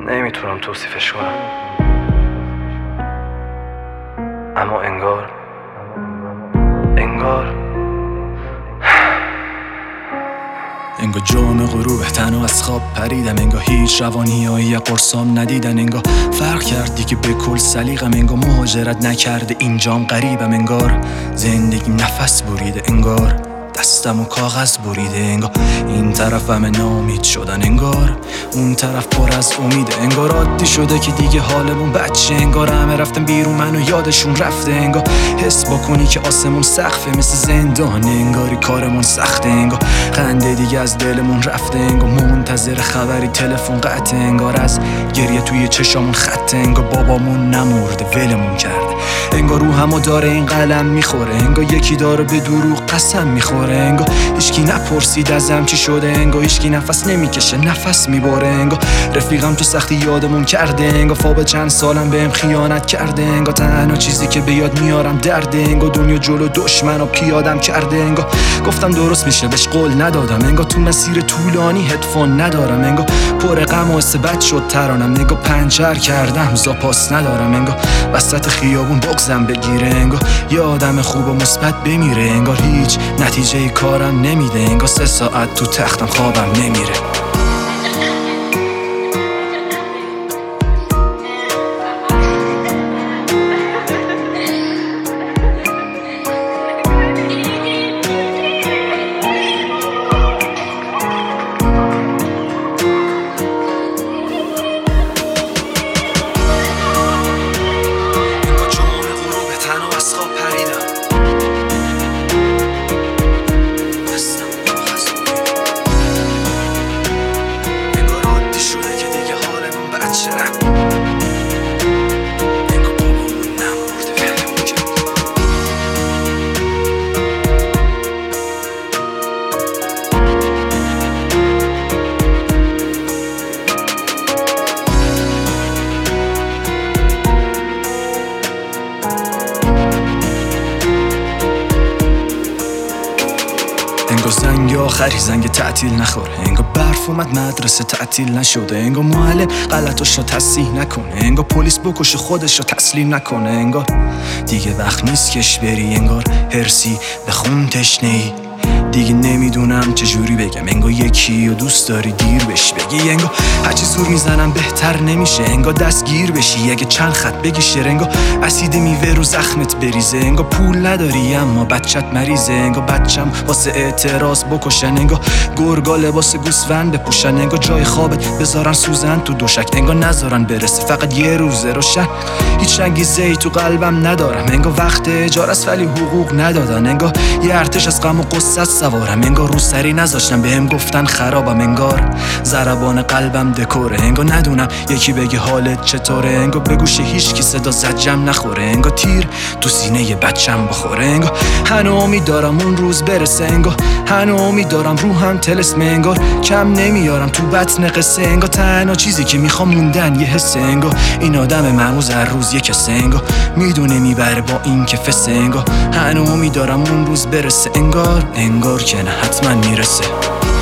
نمیتونم توصیفش کنم، اما انگار جام غروب تنها از خواب پریدم، انگار هیچ روانیایی یا قرصام ندیدن، انگار فرق کردی که به کل سلیقم، انگار مهاجرت نکرده اینجام غریبم، انگار زندگیم نفس بریده، انگار دستم و کاغذ بریده، انگار این طرف همه ناامید شدن، انگار اون طرف پر از امیده، انگار عادی شده که دیگه حالمون بچه، انگار همه رفتن بیرون منو یادشون رفته، انگار حس بکنی که آسمون سقفه مثل زندانه، انگاری کارمون سخته، انگار خنده دیگه از دلمون رفته، انگار منتظر خبری تلفن قطعه، انگار از گریه توی چشامون خطه، انگار بابامون نمرده ولمون کرده، انگار روحمو داره این قلم میخوره، انگار یکی داره به دروغ قسم میخوره، انگار هیچکی نپرسید ازم چی شده، انگار هیچکی نفس نمیکشه نفس میبره، انگار رفیقم تو سختی یادمون کرده، انگار فاز چند سالم بهم خیانت کرده، انگار تنها چیزی که به یاد میارم درده، انگار دنیا جلو دشمنو پیادم کرده، انگار گفتم درست میشه بهش قول ندادم، انگار تو مسیر طولانی هدفون ندارم، انگار پر غم و حس بد شد ترانم، انگار پنچر کردم زاپاس ندارم، انگار وسط خیابون بغضم بگیره، انگار یه آدم خوب و مثبت بمیره، انگار هیچ نتیجه کارم نمیده، انگار 3 ساعت تو تختم خوابم نمیره. انگار زنگ آخری زنگ تعطیل نخوره، انگار برف اومد مدرسه تعطیل نشده، انگار معلم غلطاشو تصحیح نکنه، انگار پلیس بکشه خودشو تسلیم نکنه، انگار دیگه وقت نیست کش بری، انگار هرسی به خون تشنه‌ای، دیگه نمیدونم چجوری بگم، انگار یکی و دوست داری دیر بشی بگی، انگار هرچی زور میزنم بهتر نمیشه، انگار دستگیر بشی اگه چند خط بگی شعر، انگار اسید میوه رو زخمت بریزه، انگار پول نداری اما بچت مریضه، انگار بچم واسه اعتراض بکشن، انگار گرگا لباس گوسفند بپوشن، انگار جای خوابت بذارن سوزن تو دوشک، انگار نذارن برسه فقط یه روزه روشن، هیچ انگیزه‌ای تو قلبم ندارم، انگار وقت اجاره است ولی حقوق ندادن، انگار یه ارتش از غم و غصه سوارم، انگار رو سری نذاشتم بهم گفتن خرابم، انگار ضربان قلبم دکوره، انگار ندونم یکی بگه حالت چطوره، انگار به گوش هیچکی صدا زجم نخوره، انگار تیر تو سینه بچم بخوره، انگار هنو امید دارم اون روز برسه، انگار هنو امید دارم روحم طلسمه، انگار کم نمیارم تو بطن قصه، انگار تنها چیزی که میخوام موندن یه حسه، انگار این آدم معموز هر روز یه کسه، انگار میدونه میبره با این که فسه، انگار هنو امید دارم اون روز برسه، انگار که نه حتما میرسه.